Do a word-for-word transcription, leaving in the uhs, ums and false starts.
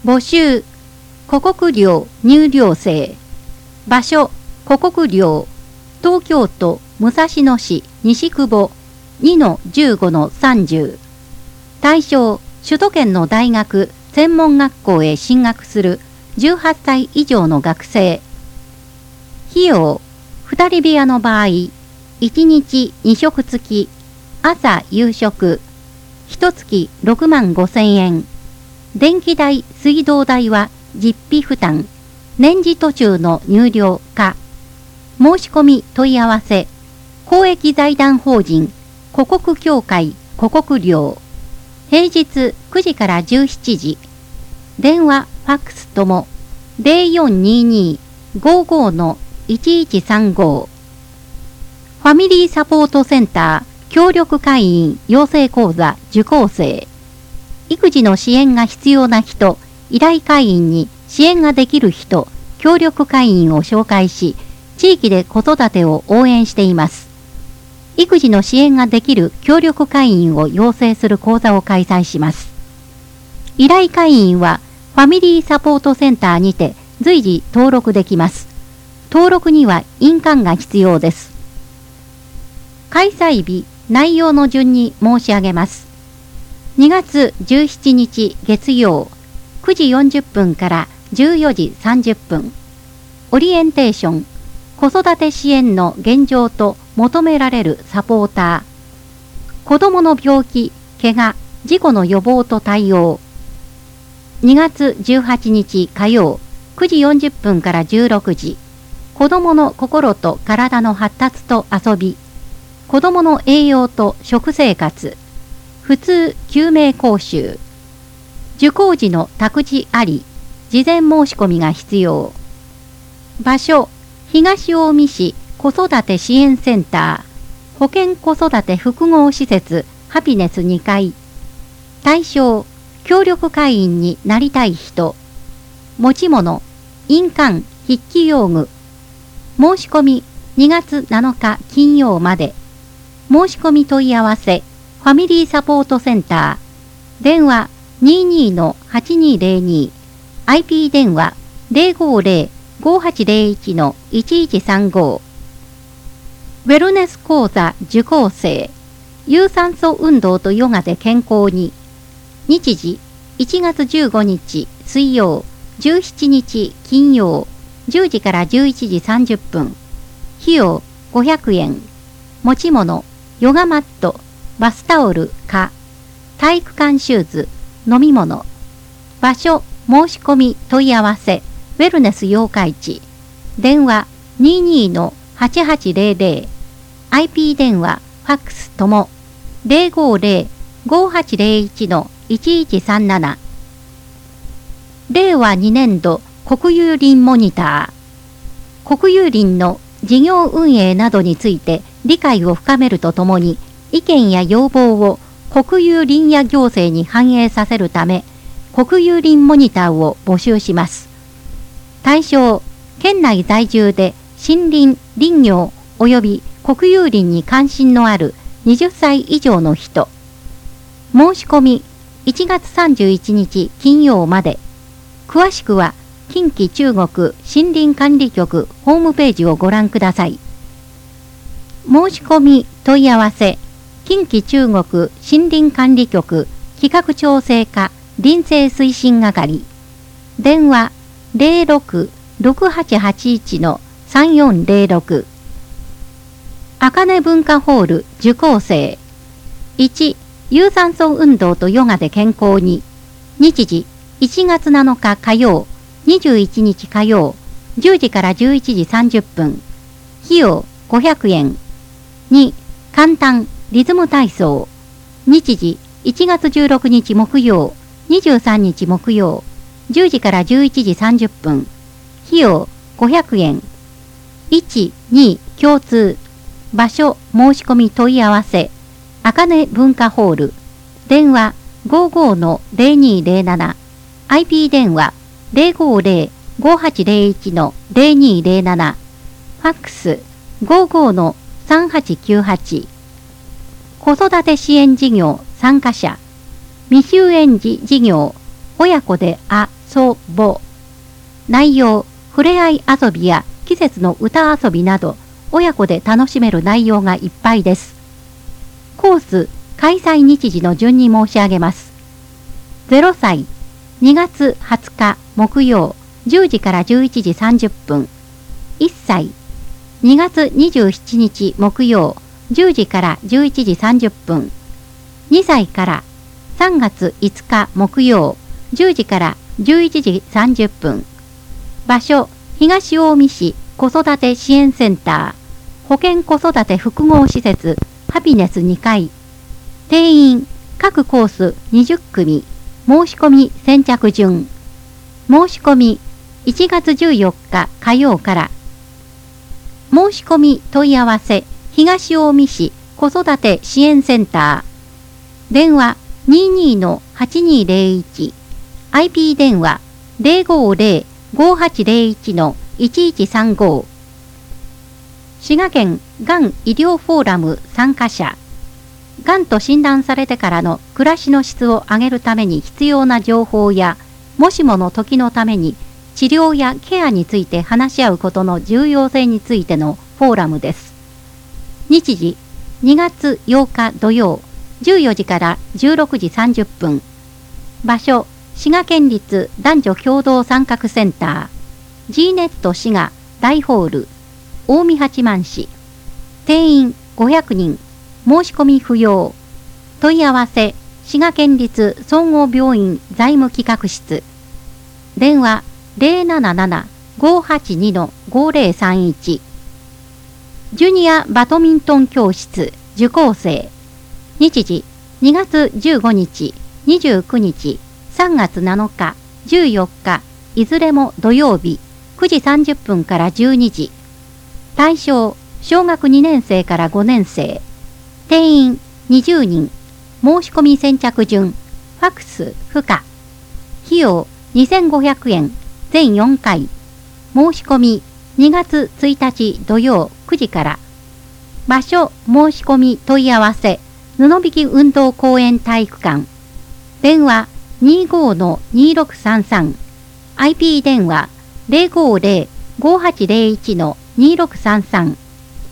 募集、古国領入寮生。場所、古国領。東京都武蔵野市西久保 にのじゅうごのさんじゅう。対象、首都圏の大学、専門学校へ進学するじゅうはっさい以上の学生。費用、ふたり部屋の場合、いちにちに食付き、朝夕食、いちがつろくまんごせんえん。電気代、水道代は実費負担。年次途中の入寮か。申し込み問い合わせ。公益財団法人、古国協会古国寮。平日くじからじゅうしちじ。電話、ファックスとも ゼロよんにーにー ごーごーのいちいちさんご。ファミリーサポートセンター協力会員養成講座受講生。育児の支援が必要な人、依頼会員に支援ができる人、協力会員を紹介し、地域で子育てを応援しています。育児の支援ができる協力会員を養成する講座を開催します。依頼会員はファミリーサポートセンターにて随時登録できます。登録には印鑑が必要です。開催日、内容の順に申し上げます。にがつじゅうしちにち月曜、くじよんじゅっぷんからじゅうよじさんじゅっぷん。オリエンテーション、子育て支援の現状と求められるサポーター。子どもの病気、怪我、事故の予防と対応。にがつじゅうはちにち火曜、くじよんじゅっぷんからじゅうろくじ。子どもの心と体の発達と遊び。子どもの栄養と食生活。普通救命講習。受講時の託児あり。事前申し込みが必要。場所、東近江市子育て支援センター。保健子育て複合施設ハピネスにかい。対象、協力会員になりたい人。持ち物、印鑑、筆記用具。申し込みにがつなのか金曜まで。申し込み問い合わせ、ファミリーサポートセンター。電話 にーにーのはちにーぜろに。アイピー 電話 ゼロごーゼロ ごーはちゼロいちのいちいちさんご。ウェルネス講座受講生。有酸素運動とヨガで健康に。日時いちがつじゅうごにち水曜、じゅうしちにち金曜、じゅうじからじゅういちじさんじゅっぷん。費用ごひゃくえん。持ち物、ヨガマット、バスタオルか、体育館シューズ、飲み物。場所、申し込み問い合わせ、ウェルネス八日市。電話 にーにーのはちはちゼロゼロ。アイピー 電話、ファックスとも ゼロごーゼロ ごーはちゼロいちのいちいちさんなな。れいわにねんど国有林モニター。国有林の事業運営などについて理解を深めるとともに、意見や要望を国有林や行政に反映させるため、国有林モニターを募集します。対象、県内在住で森林、林業及び国有林に関心のあるはたち以上の人。申し込みいちがつさんじゅういちにち金曜まで。詳しくは近畿中国森林管理局ホームページをご覧ください。申し込み問い合わせ、近畿中国森林管理局企画調整課林政推進係。電話ゼロろく ろくはちはちいちのさんよんゼロろく。あかね文化ホール受講生。いち、有酸素運動とヨガで健康に。日時いちがつなのか火曜、にじゅういちにち火曜、じゅうじからじゅういちじさんじゅっぷん。費用ごひゃくえん。に、簡単リズム体操。日時いちがつじゅうろくにち木曜、にじゅうさんにち木曜、じゅうじからじゅういちじさんじゅっぷん。費用ごひゃくえん。いち、に共通。場所申し込み問い合わせ。あかね文化ホール。電話ごーごーのゼロにーゼロなな。アイピー 電話ゼロごーゼロ ごーはちゼロいちのゼロにーゼロなな。ファックスごーごーのさんはちきゅうはち。子育て支援事業参加者。未就園児事業。親子であ、 祖母。内容、ふれあい遊びや季節の歌遊びなど、親子で楽しめる内容がいっぱいです。コース、開催日時の順に申し上げます。ゼロさい、にがつはつか木曜、じゅうじからじゅういちじさんじゅっぷん。いっさい、にがつにじゅうしちにち木曜、じゅうじからじゅういちじさんじゅっぷん。にさいからさんがついつか木曜、じゅうじからじゅういちじさんじゅっぷん。場所、東近江市子育て支援センター、保健子育て複合施設、ハピネスにかい。定員、各コースにじゅっくみ。申し込み先着順。申し込み、いちがつじゅうよっか火曜から。申し込み問い合わせ、東近江市子育て支援センター。電話 にーにーのはちにーぜろいち。アイピー 電話 ゼロごゼロ ごはちゼロいちのいちいちさんご。滋賀県がん医療フォーラム参加者。がんと診断されてからの暮らしの質を上げるために必要な情報や、もしもの時のために治療やケアについて話し合うことの重要性についてのフォーラムです。日時、にがつようか土曜、じゅうよじからじゅうろくじさんじゅっぷん。場所、滋賀県立男女共同参画センター。G ネット滋賀大ホール、近江八幡市。定員ごひゃくにん。申し込み不要。問い合わせ、滋賀県立総合病院財務企画室。電話 ゼロなななな ごはちにのごゼロさんいち。ジュニアバドミントン教室受講生。日時、にがつじゅうごにち、にじゅうくにち、さんがつなのか、じゅうよっか、いずれも土曜日、くじさんじゅっぷんからじゅうにじ。対象、小学にねんせいからごねんせい。定員にじゅうにん。申し込み先着順。ファクス不可。費用にせんごひゃくえん。全よんかい。申し込みにがつついたち土曜くじから。場所申し込み問い合わせ。布引運動公園体育館。電話 にーごのにーろくさんさん。アイピー 電話 ゼロごゼロ ごはちゼロいちのにーろくさんさん。